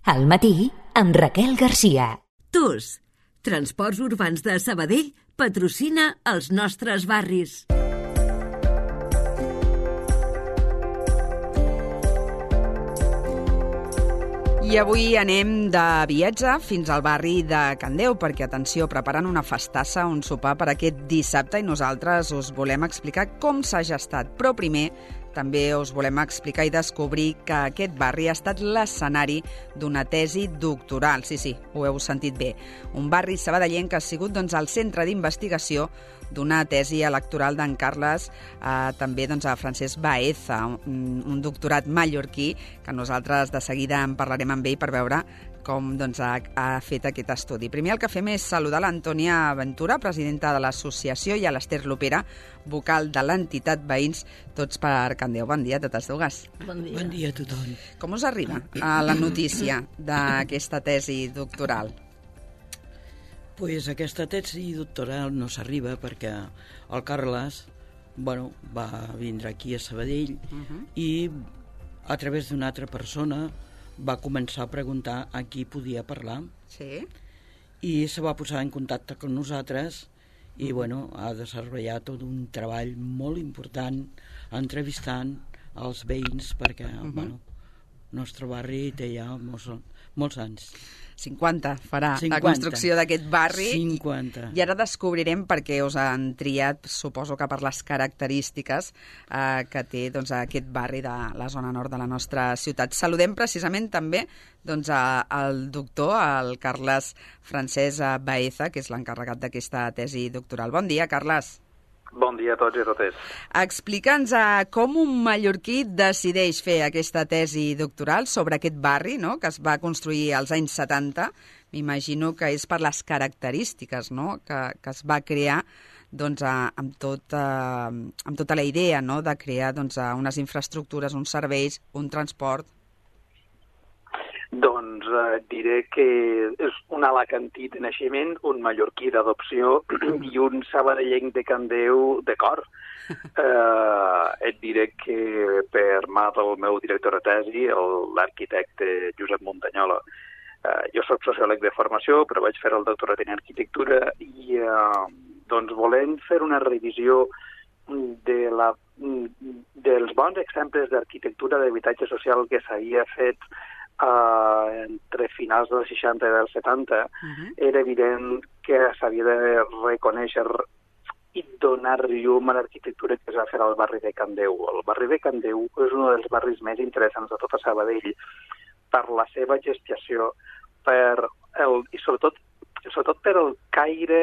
Al matí, amb Raquel Garcia. TUS, Transports Urbans de Sabadell, patrocina els nostres barris. I avui anem de viatge fins al barri de Can Déu, perquè, atenció, preparen una festassa, un sopar per aquest dissabte, i nosaltres us volem explicar com s'ha gestat. Però primer també us volem explicar i descobrir que aquest barri ha estat l'escenari d'una tesi doctoral. Sí, ho heu sentit bé. Un barri sabadellenc que ha sigut el centre d'investigació d'una tesi electoral d'en Carles, també a Francesc Baeza, un doctorat mallorquí, que nosaltres de seguida en parlarem amb ell per veure com ha fet aquest estudi. Primer el que fem és saludar l'Antònia Ventura, presidenta de l'associació, i a l'Ester Lopera, vocal de l'entitat Veïns Tots per Can Déu. Bon dia a totes dues. Bon dia. Bon dia a tothom. Com us arriba la notícia d'aquesta tesi doctoral? Pues aquesta tesi doctoral no s'arriba perquè el Carles va vindre aquí a Sabadell i a través d'una altra persona va començar a preguntar a qui podia parlar. Sí. I se va posar en contacte amb nosaltres i ha desenvolupat tot un treball molt important entrevistant els veïns perquè el nostre barri té ja molts anys. 50 farà 50. La construcció d'aquest barri. 50. I ara descobrirem per què us han triat, suposo que per les característiques que té aquest barri de la zona nord de la nostra ciutat. Saludem precisament també al doctor, el Carles Francesc Baeza, que és l'encarregat d'aquesta tesi doctoral. Bon dia, Carles. Bon dia a tots i a totes. Explica'ns com un mallorquí decideix fer aquesta tesi doctoral sobre aquest barri, no?, que es va construir als anys 70. M'imagino que és per les característiques, no?, que es va crear amb tota la idea, no?, de crear unes infraestructures, uns serveis, un transport. Doncs et diré que és un alacantí de naixement, un mallorquí d'adopció i un sabadellenc de Can Déu de cor. Et diré que per mà del meu director de tesi, l'arquitecte Josep Montanyola, jo soc sociòleg de formació, però vaig fer el doctorat en arquitectura i volem fer una revisió dels bons exemples d'arquitectura d'habitatge social que s'havia fet entre finals dels 60 i dels 70, era evident que s'havia de reconèixer i donar llum a l'arquitectura que es va fer al barri de Can Déu. El barri de Can Déu és un dels barris més interessants de tota Sabadell per la seva gestació i sobretot per el caire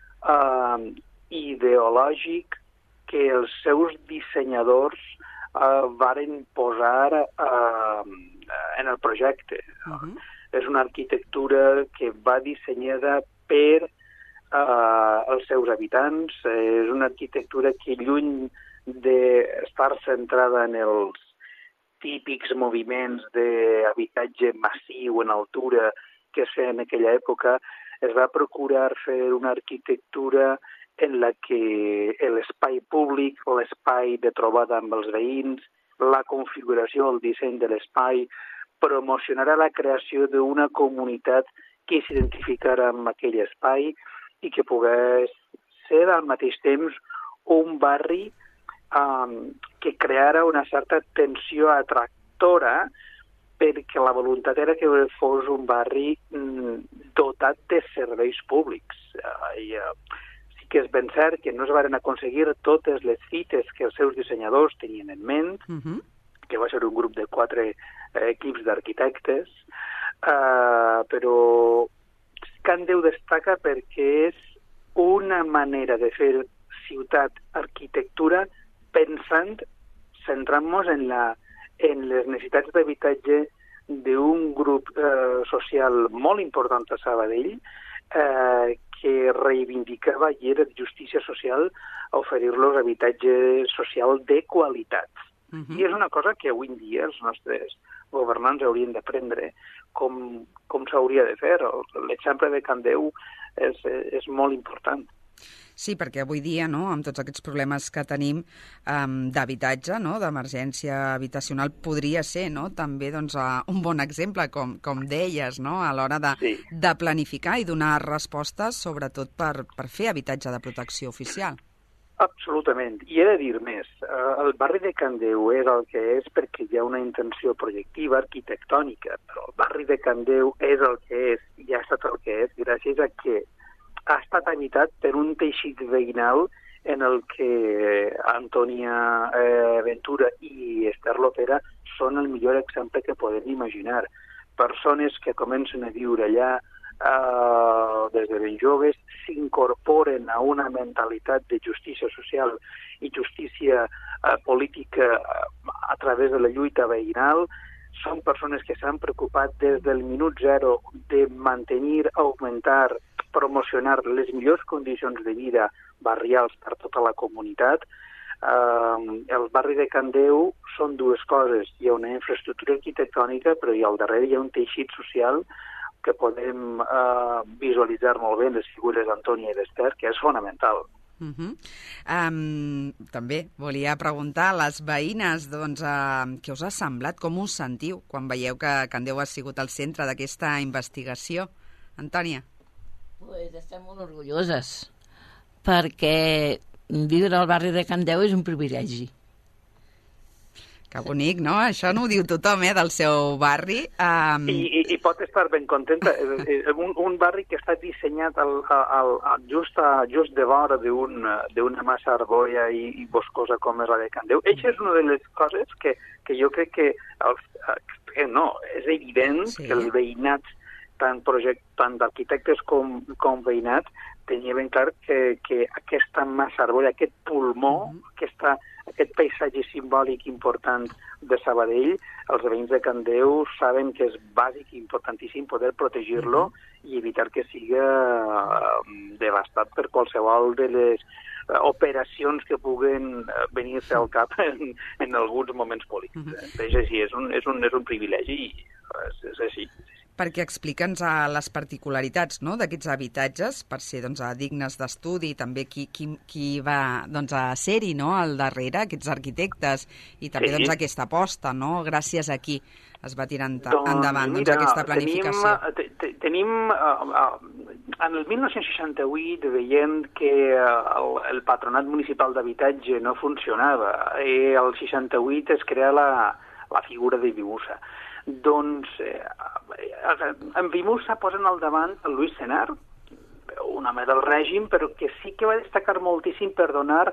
ideològic que els seus dissenyadors varen posar en el projecte. És una arquitectura que va dissenyada per els seus habitants, és una arquitectura que, lluny d'estar centrada en els típics moviments d'habitatge massiu en altura que es feia en aquella època, es va procurar fer una arquitectura en la que l'espai públic, l'espai de trobada amb els veïns, la configuració, el disseny de l'espai, promocionarà la creació d'una comunitat que s'identificarà amb aquell espai i que pogués ser al mateix temps un barri que creara una certa tensió atractora, perquè la voluntat era que fos un barri dotat de serveis públics. Sí que és ben cert que no es varen aconseguir totes les fites que els seus dissenyadors tenien en ment, que va ser un grup de 4 equips d'arquitectes, però Can Déu destaca perquè és una manera de fer ciutat-arquitectura pensant, centrant-nos en les necessitats d'habitatge d'un grup social molt important a Sabadell, que reivindicava i era de justícia social oferir-los habitatge social de qualitat. I és una cosa que avui en dia els nostres governants haurien d'aprendre com s'hauria de fer. L'exemple de Can Déu és molt important. Sí, perquè avui dia, no, amb tots aquests problemes que tenim d'habitatge, no, d'emergència habitacional, podria ser, no, també doncs, un bon exemple, com deies, no, a l'hora de planificar i donar respostes, sobretot per fer habitatge de protecció oficial. Absolutament. I he de dir més. El barri de Can Déu és el que és perquè hi ha una intenció projectiva, arquitectònica, però el barri de Can Déu és el que és i ha estat el que és gràcies a que ha estat habitat per un teixit veïnal en el que Antònia Ventura i Esther Lopera són el millor exemple que podem imaginar. Persones que comencen a viure allà des de ben joves, s'incorporen a una mentalitat de justícia social i justícia política a través de la lluita veïnal. Són persones que s'han preocupat des del minut zero de mantenir, augmentar, promocionar les millors condicions de vida barrials per tota la comunitat. El barri de Can Déu són dues coses. Hi ha una infraestructura arquitectònica, però al darrere hi ha un teixit social que podem visualitzar molt bé en les figures d'Antònia i d'Esther, que és fonamental. També volia preguntar a les veïnes què us ha semblat, com us sentiu quan veieu que Can Déu ha sigut el centre d'aquesta investigació. Antònia? Pues estem molt orgulloses, perquè viure al barri de Can Déu és un privilegi. Que bonic, no? Això no ho diu tothom, del seu barri. I pot estar ben contenta. Un barri que està dissenyat just de vora d'una massa arboria i boscosa com és la de Can Déu. Això és una de les coses que jo crec que és evident que els veïnats, tant d'arquitectes com veïnat, tenia ben clar que aquesta massa arboria, aquest pulmó, aquest paisatge simbòlic important de Sabadell, els veïns de Can Déu saben que és bàsic i importantíssim poder protegir-lo i evitar que siga devastat per qualsevol de les operacions que puguen venir-se al cap en alguns moments polítics. És així, és un privilegi i és així. Perquè explica'ns les particularitats d'aquests habitatges, per ser dignes d'estudi, i també qui va ser-hi al darrere, aquests arquitectes, i també aquesta aposta, gràcies a qui es va tirar endavant aquesta planificació. Tenim, en el 1968, veient que el Patronat Municipal d'Habitatge no funcionava, el 68 es crea la figura de Vimusa. Doncs en Vimusa posen al davant el Luis Senar, un home del règim, però que sí que va destacar moltíssim per donar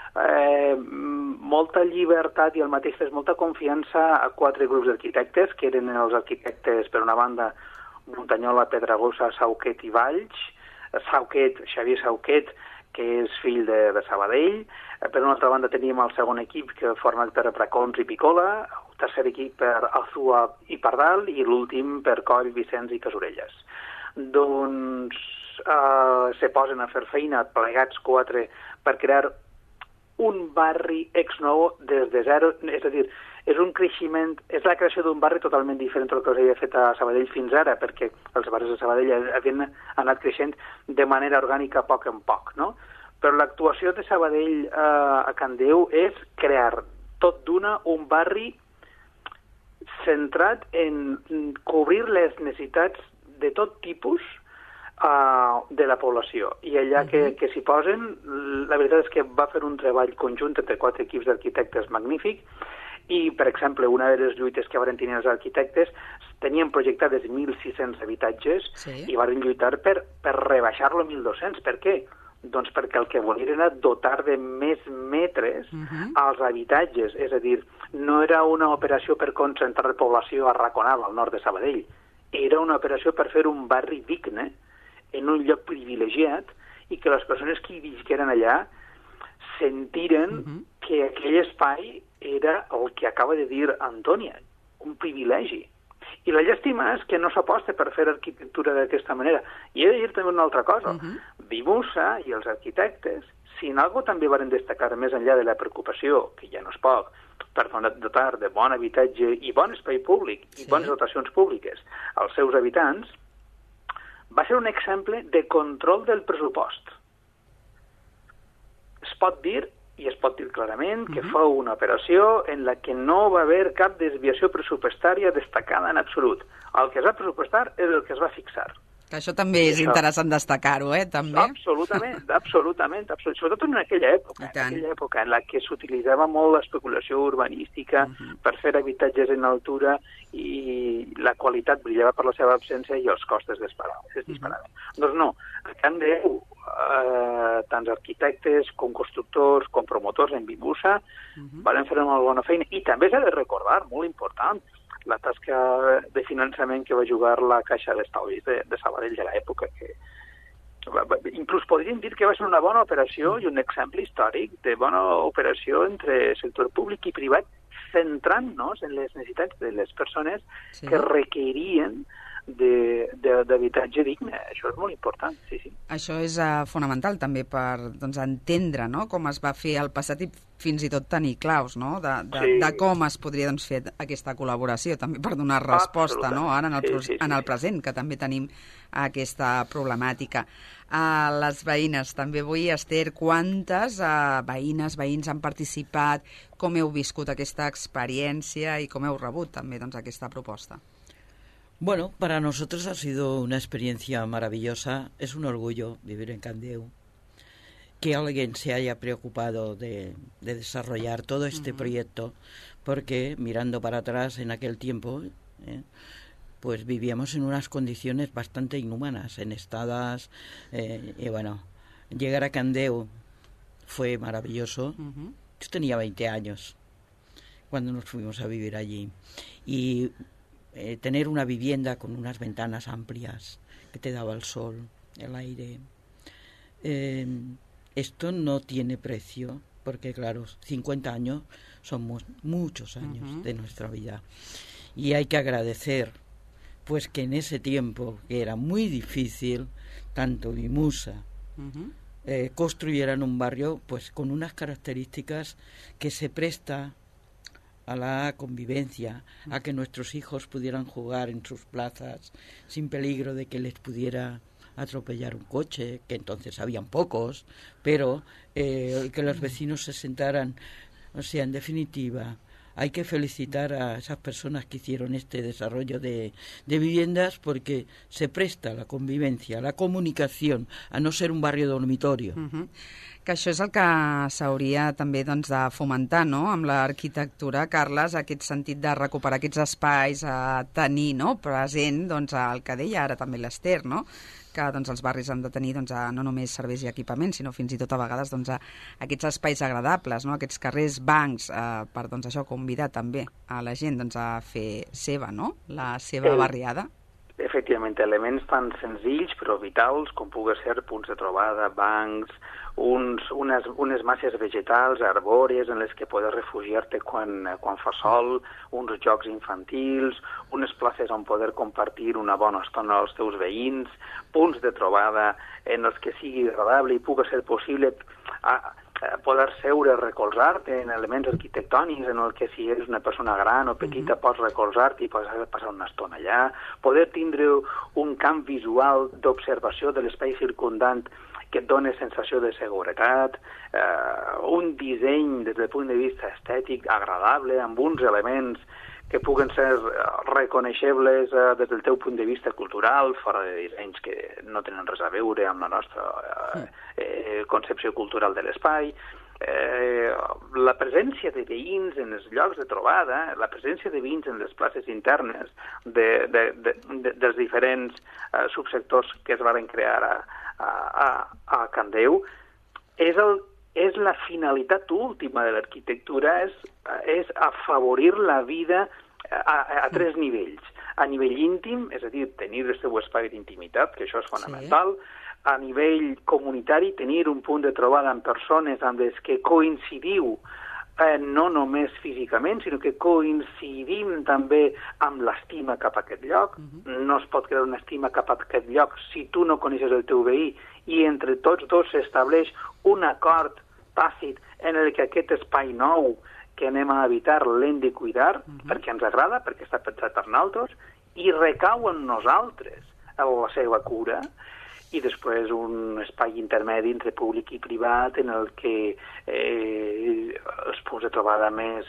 molta llibertat i al mateix temps molta confiança a 4 grups d'arquitectes, que eren els arquitectes, per una banda, Muntanyola, Pedragosa, Sauquet i Valls, Xavier Sauquet, que és fill de Sabadell. Per una altra banda teníem el segon equip, que format per Bracons i Picola, el tercer equip per Azua i Pardal, i l'últim per Coll, Vicenç i Casorelles. Doncs se posen a fer feina plegats 4 per crear un barri ex-nou des de zero, és a dir, és un creixement, és la creació d'un barri totalment diferent del que s'havia fet a Sabadell fins ara, perquè els barris de Sabadell havien anat creixent de manera orgànica a poc en poc, no? Però l'actuació de Sabadell a Can Déu és crear tot d'una un barri centrat en cobrir les necessitats de tot tipus de la població. I allà que s'hi posen, la veritat és que va fer un treball conjunt entre 4 equips d'arquitectes magnífic i, per exemple, una de les lluites que van tenir els arquitectes, tenien projectades 1.600 habitatges i van lluitar per rebaixar-lo a 1.200. Per què? Doncs perquè el que volien era dotar de més metres als habitatges. És a dir, no era una operació per concentrar població a Raconal, al nord de Sabadell. Era una operació per fer un barri digne en un lloc privilegiat i que les persones que hi visqueren allà sentiren que aquell espai era el que acaba de dir Antònia, un privilegi. I la llàstima és que no s'aposta per fer arquitectura d'aquesta manera. I he de dir també una altra cosa. Vimusa i els arquitectes, si en algo també van destacar més enllà de la preocupació, que ja no és poc, per dotar de bon habitatge i bon espai públic i bones dotacions públiques als seus habitants, va ser un exemple de control del pressupost. pot dir, i es pot dir clarament, que fou una operació en la que no va haver cap desviació pressupostària destacada en absolut. El que es va pressupostar és el que es va fixar. Que això també és interessant destacar-ho, també. Absolutament. Sobretot en aquella època en la que s'utilitzava molt l'especulació urbanística per fer habitatges en altura i la qualitat brillava per la seva absència i els costes es disparaven. Doncs no, a Can Déu, tant arquitectes com constructors, com promotors en Vimusa, van fer una molt bona feina. I també s'ha de recordar, molt important, la tasca de finançament que va jugar la Caixa d'Estalvis de Sabadell de l'època, que inclús podríem dir que va ser una bona operació i un exemple històric de bona operació entre sector públic i privat, centrant-nos en les necessitats de les persones que requerien d'habitatge digne. Això és molt important, sí. Això és fonamental també per entendre com es va fer el passat i fins i tot tenir claus de com es podria fer aquesta col·laboració, també per donar resposta ara en el present, que també tenim aquesta problemàtica. Les veïnes, també vull, Esther, quantes veïns han participat, com heu viscut aquesta experiència i com heu rebut també aquesta proposta? Bueno, para nosotros ha sido una experiencia maravillosa. Es un orgullo vivir en Can Déu. Que alguien se haya preocupado de desarrollar todo este proyecto, porque mirando para atrás en aquel tiempo, pues vivíamos en unas condiciones bastante inhumanas, enestadas, y bueno, llegar a Can Déu fue maravilloso. Yo tenía 20 años cuando nos fuimos a vivir allí. Y tener una vivienda con unas ventanas amplias que te daba el sol, el aire. Esto no tiene precio, porque claro, 50 años son muchos años de nuestra vida. Y hay que agradecer pues que en ese tiempo, que era muy difícil, tanto Vimusa construyeran un barrio pues con unas características que se presta a la convivencia, a que nuestros hijos pudieran jugar en sus plazas sin peligro de que les pudiera atropellar un coche, que entonces habían pocos, pero que los vecinos se sentaran. O sea, en definitiva, hay que felicitar a esas personas que hicieron este desarrollo de viviendas, porque se presta la convivencia, la comunicación, a no ser un barrio dormitorio. Que això és el que s'hauria també de fomentar amb l'arquitectura, Carles, aquest sentit de recuperar aquests espais, tenir present el que deia ara també l'Esther, que els barris han de tenir no només serveis i equipaments, sinó fins i tot a vegades aquests espais agradables, aquests carrers, bancs, per això convidar també a la gent a fer seva, la seva barriada. Efectivament, elements tan senzills però vitals com pugui ser punts de trobada, bancs, unes masses vegetals, arbòries en les que poder refugiar-te quan fa sol, uns jocs infantils, unes places on poder compartir una bona estona als teus veïns, punts de trobada en els que sigui agradable i pugui ser possible poder seure, recolzar-te en elements arquitectònics en el que si eres una persona gran o petita pots recolzar-te i pots passar una estona allà, poder tindre un camp visual d'observació de l'espai circundant que et dona sensació de seguretat, un disseny des del punt de vista estètic agradable, amb uns elements que puguen ser reconeixebles des del teu punt de vista cultural, fora de dissenys que no tenen res a veure amb la nostra concepció cultural de l'espai. La presència de veïns en els llocs de trobada, la presència de veïns en les places internes dels diferents subsectors que es van crear a Can Déu, és la finalitat última de l'arquitectura, és afavorir la vida a tres nivells. A nivell íntim, és a dir, tenir el seu espai d'intimitat, que això és fonamental. A nivell comunitari, tenir un punt de trobada amb persones amb les que coincidiu no només físicament, sinó que coincidim també amb l'estima cap a aquest lloc. No es pot crear una estima cap a aquest lloc si tu no coneixes el teu veí i entre tots dos s'estableix un acord tàcit en el que aquest espai nou que anem a habitar l'hem de cuidar perquè ens agrada, perquè està pensat per nosaltres i recau en nosaltres la seva cura. i després un espai intermedi entre públic i privat en el que els punts de trobada més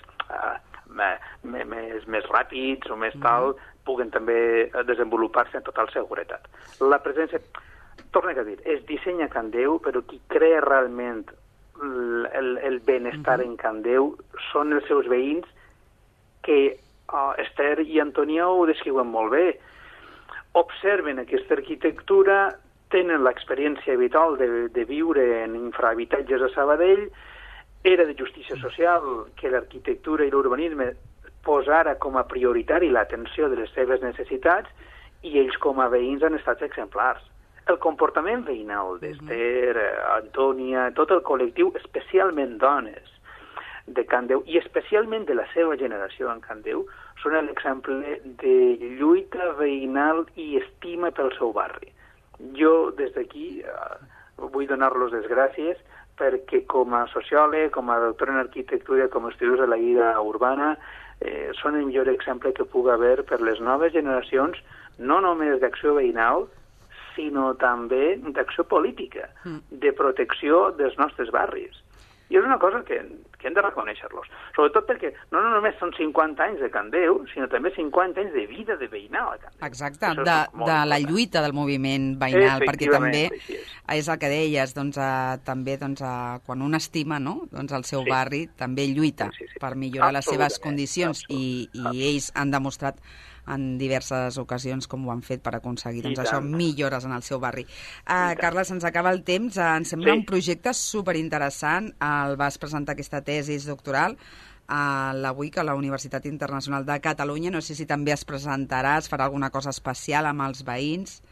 ràpids o més tal puguen també desenvolupar-se en total seguretat. La presència, torno a dir, es dissenya a Can Déu, però qui crea realment el benestar en Can Déu són els seus veïns que Esther i Antònia ho descriuen molt bé. Observen aquesta arquitectura, tenen l'experiència vital de viure en infrahabitatges a Sabadell, era de justícia social que l'arquitectura i l'urbanisme posara com a prioritari l'atenció de les seves necessitats i ells com a veïns han estat exemplars. El comportament veïnal d'Esther, Antònia, tot el col·lectiu, especialment dones, de Can Déu, i especialment de la seva generació en Can Déu, són l'exemple de lluita veïnal i estima pel seu barri. Jo, des d'aquí, vull donar-los les gràcies perquè com a sociòleg, com a doctor en arquitectura, com a estudiós de la vida urbana, són el millor exemple que pugui haver per les noves generacions, no només d'acció veïnal, sinó també d'acció política, de protecció dels nostres barris. I és una cosa que hem de reconèixer-los. Sobretot perquè no només són 50 anys de Can Déu, sinó també 50 anys de vida de veïnal a Can Déu. Exacte, de la lluita del moviment veïnal, perquè també és el que deies, també quan un estima el seu barri, també lluita per millorar les seves condicions i ells han demostrat en diverses ocasions com ho han fet per aconseguir millores en el seu barri. Carles, ens acaba el temps. Em sembla un projecte superinteressant. El vas presentar aquesta tesi doctoral a la UIC, a la Universitat Internacional de Catalunya. No sé si també es presentaràs, farà alguna cosa especial amb els veïns.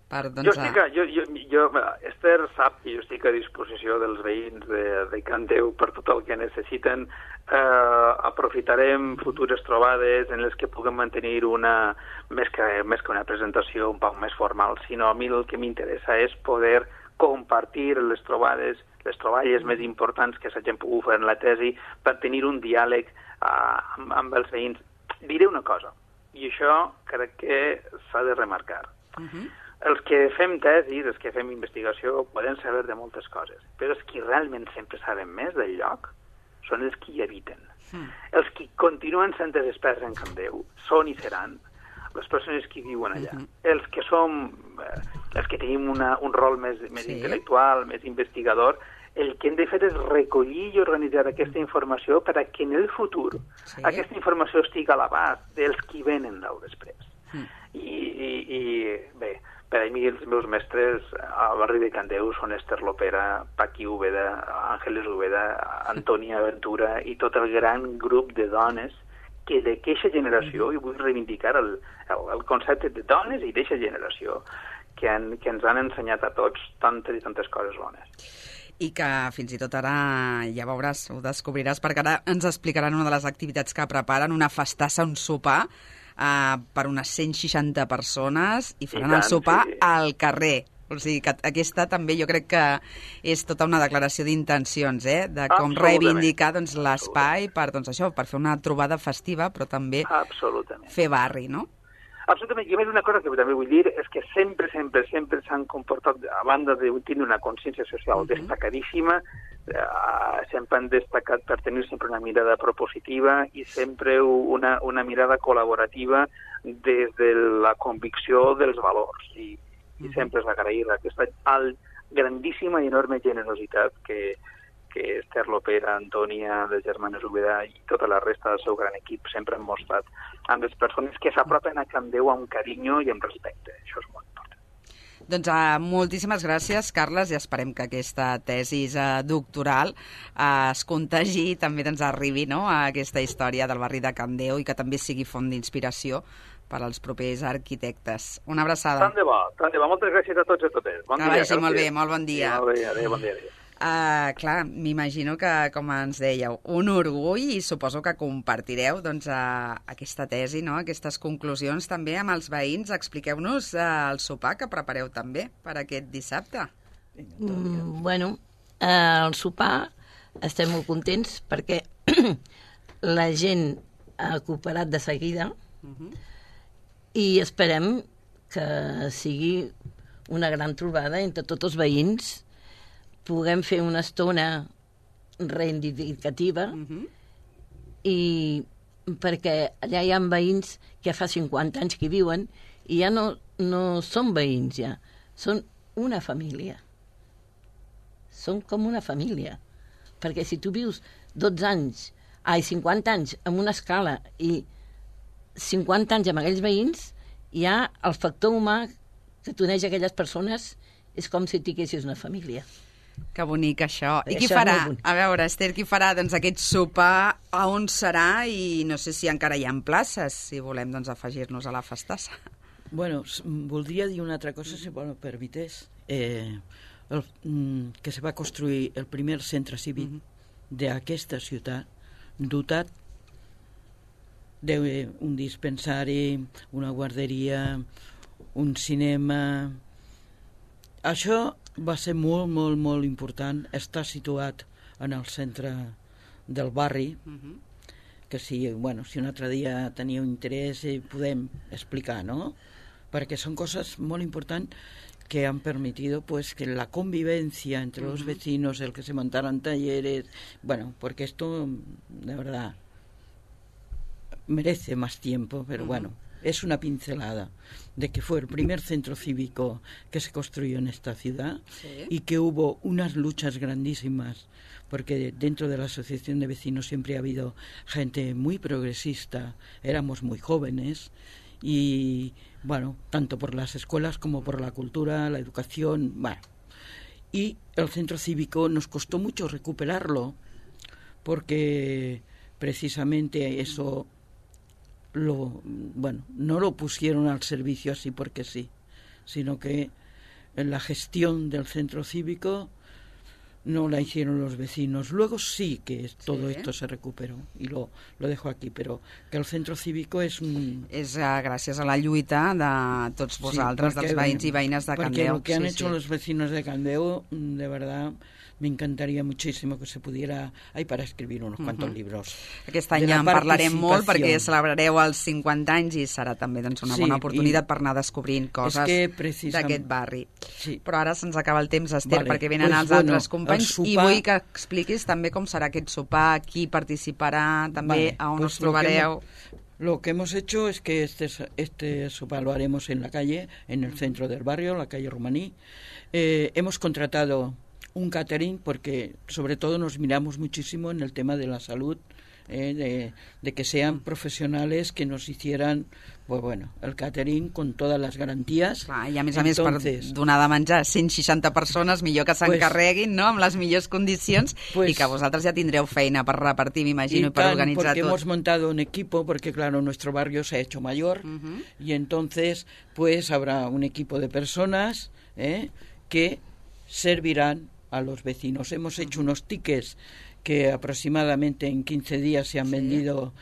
Esther sap que jo estic a disposició dels veïns de Can Déu per tot el que necessiten. Aprofitarem futures trobades en les que puguem mantenir més que una presentació un poc més formal, sinó a mi el que m'interessa és poder compartir les troballes més importants que s'hagin pogut fer en la tesi per tenir un diàleg amb els veïns. Diré una cosa, i això crec que s'ha de remarcar. Els que fem tesis, els que fem investigació, podem saber de moltes coses, però els que realment sempre saben més del lloc són els que hi habiten. Els que continuen sent els experts en Can Déu són i seran les persones que viuen allà. Els que tenim un rol més intel·lectual, més investigador, el que hem de fer és recollir i organitzar aquesta informació per a que en el futur aquesta informació estigui a l'abast dels que venen del després. I bé, per a mi els meus mestres al barri de Can Déu són Esther Lopera, Paqui Úbeda, Àngeles Úbeda, Antònia Ventura i tot el gran grup de dones que d'aquesta generació, i vull reivindicar el concepte de dones i d'aquesta generació, que ens han ensenyat a tots tantes i tantes coses bones. I que fins i tot ara, ja veuràs, ho descobriràs, perquè ara ens explicaran una de les activitats que preparen, una festassa, un sopar, per unes 160 persones i faran el sopar al carrer. O sigui que aquesta també jo crec que és tota una declaració d'intencions, de com reivindicar l'espai per fer una trobada festiva, però també fer barri, no? Absolutament. I a més una cosa que també vull dir és que sempre s'han comportat, a banda de tenir una consciència social destacadíssima, sempre han destacat per tenir sempre una mirada propositiva i sempre una mirada col·laborativa des de la convicció dels valors. I sempre és agrair aquesta grandíssima i enorme generositat que Esther Lopera, Antònia, les germanes Úbeda i tota la resta del seu gran equip sempre han mostrat amb les persones que s'apropen a Can Déu amb carinyo i amb respecte. Això és molt important. Doncs moltíssimes gràcies, Carles, i esperem que aquesta tesi doctoral es contagi i també arribi a aquesta història del barri de Can Déu i que també sigui font d'inspiració per als propers arquitectes. Una abraçada. Tant de bo. Moltes gràcies a tots i a totes. Bon dia. Que vagi molt bé, molt bon dia. Molt bé, adéu, bon dia. Clar, m'imagino que, com ens dèieu, un orgull i suposo que compartireu aquesta tesi, aquestes conclusions també amb els veïns. Expliqueu-nos el sopar que prepareu també per aquest dissabte. Bueno, el sopar estem molt contents perquè la gent ha cooperat de seguida i esperem que sigui una gran trobada entre tots els veïns, puguem fer una estona reivindicativa i perquè allà hi ha veïns que fa 50 anys que hi viuen i ja no són veïns, ja. Són una família. Són com una família. Perquè si tu vius 50 anys amb una escala i 50 anys amb aquells veïns, ja el factor humà que t'uneix aquelles persones és com si tinguessis una família. Que bonic, això. I qui Això és farà? molt bonic. A veure, Esther, qui farà doncs, aquest sopar? A on serà? I no sé si encara hi ha places, si volem doncs, afegir-nos a la festassa. Bueno, voldria dir una altra cosa, si me permetés. Que se va construir el primer centre cívic d'aquesta ciutat, dotat d'un dispensari, una guarderia, un cinema. Això va ser molt, molt, molt important. Està situat en el centre del barri, que si un altre dia teniu interès podem explicar, ¿no? Perquè són cosas molt importants que han permitido pues que la convivencia entre los vecinos, el que se montaran talleres, porque esto de verdad merece más tiempo, pero es una pincelada de que fue el primer centro cívico que se construyó en esta ciudad y que hubo unas luchas grandísimas, porque dentro de la asociación de vecinos siempre ha habido gente muy progresista, éramos muy jóvenes y tanto por las escuelas como por la cultura, la educación, y el centro cívico nos costó mucho recuperarlo porque precisamente eso no lo pusieron al servicio así porque sí, sino que en la gestión del centro cívico no la hicieron los vecinos. Luego sí que todo esto se recuperó y lo dejo aquí, pero que el centro cívico és gràcies a la lluita de tots vosaltres, dels veïns i veïnes de Candeu. Porque lo que han hecho los vecinos de Candeu, de verdad, me encantaría muchísimo que se pudiera... Hay para escribir unos cuantos libros. Aquest any ja en parlarem molt perquè celebrareu els 50 anys i serà també doncs, una bona oportunitat per anar descobrint coses d'aquest barri. Sí. Però ara se'ns acaba el temps, Esther, perquè venen els altres companys i vull que expliquis també com serà aquest sopar, qui participarà, també a on us trobareu. Lo que hemos hecho es que este sopar lo haremos en la calle, en el centro del barrio, la calle Romaní. Hemos contratado un catering porque sobre todo nos miramos muchísimo en el tema de la salud, de que sean profesionales que nos hicieran el catering con todas las garantías. I a més, per donar de menjar 160 persones, millor que s'encarreguin, no?, amb les millors condicions, i que vosaltres ja tindreu feina per repartir, m'imagino, i per organitzar porque tot. Hemos montado un equipo, porque claro, nuestro barrio se ha hecho mayor, y entonces pues habrá un equipo de personas que servirán a los vecinos. Hemos hecho unos tickets que aproximadamente en 15 días se han vendido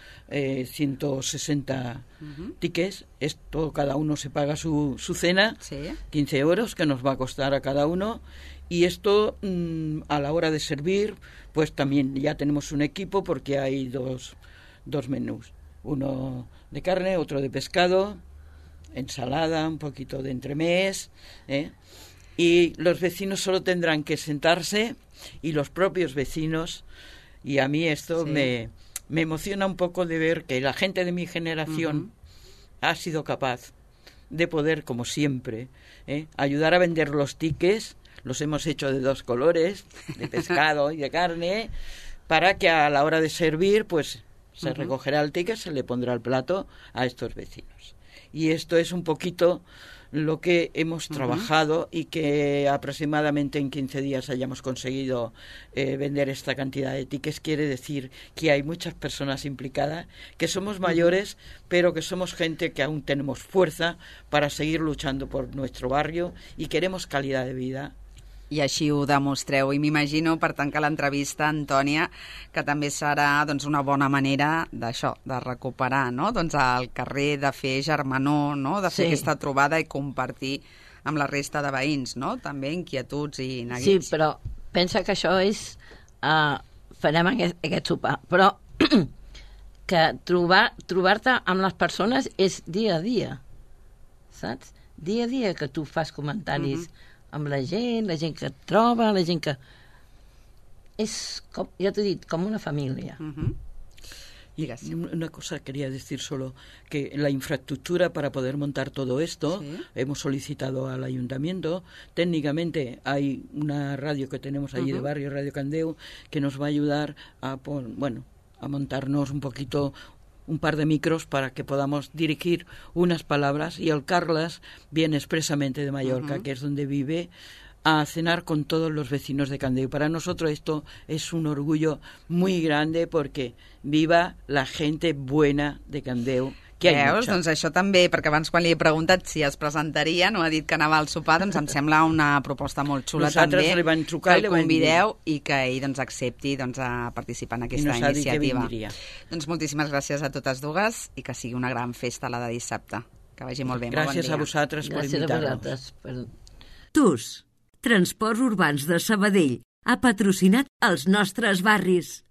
160 tickets. Esto, cada uno se paga su cena, 15 euros, que nos va a costar a cada uno. Y esto, a la hora de servir, pues también ya tenemos un equipo porque hay dos menús. Uno de carne, otro de pescado, ensalada, un poquito de entremés, y los vecinos solo tendrán que sentarse, y los propios vecinos, y a mí esto me emociona un poco de ver que la gente de mi generación ha sido capaz de poder, como siempre, ayudar a vender los tickets. Los hemos hecho de 2 colores, de pescado y de carne, para que a la hora de servir, pues se recogerá el ticket, se le pondrá el plato a estos vecinos. Y esto es un poquito lo que hemos trabajado, y que aproximadamente en 15 días hayamos conseguido vender esta cantidad de tickets quiere decir que hay muchas personas implicadas, que somos mayores, pero que somos gente que aún tenemos fuerza para seguir luchando por nuestro barrio y queremos calidad de vida. I així ho demostreu. I m'imagino, per tancar l'entrevista, Antònia, que també serà doncs, una bona manera d'això, de recuperar, no?, doncs, el carrer, de fer germanor, no?, de fer aquesta trobada i compartir amb la resta de veïns, no?, també inquietuds i neguits. Sí, però pensa que això és... farem aquest sopar, però que trobar-te amb les persones és dia a dia, saps? dia a dia que tu fas comentaris amb la gent que et troba, la gent que... És, com, ja t'he dit, com una família. Y una cosa quería decir solo, que la infraestructura para poder montar todo esto, hemos solicitado al ayuntamiento. Técnicamente hay una radio que tenemos allí de barrio, Radio Candeu, que nos va a ayudar a montarnos un poquito, un par de micros para que podamos dirigir unas palabras. Y el Carles viene expresamente de Mallorca, que es donde vive, a cenar con todos los vecinos de Candeu. Para nosotros esto es un orgullo muy grande porque viva la gente buena de Candeu, que hay mucha. Doncs això també, perquè abans quan li he preguntat si es presentaria, no ha dit que anava al sopar, doncs em sembla una proposta molt xula també, li van trucar que el convideu i que ell doncs, accepti doncs, a participar en aquesta iniciativa. Doncs moltíssimes gràcies a totes dues i que sigui una gran festa la de dissabte. Que vagi molt bé. Gràcies a vosaltres per invitar-nos. TUS, Transports Urbans de Sabadell, ha patrocinat els nostres barris.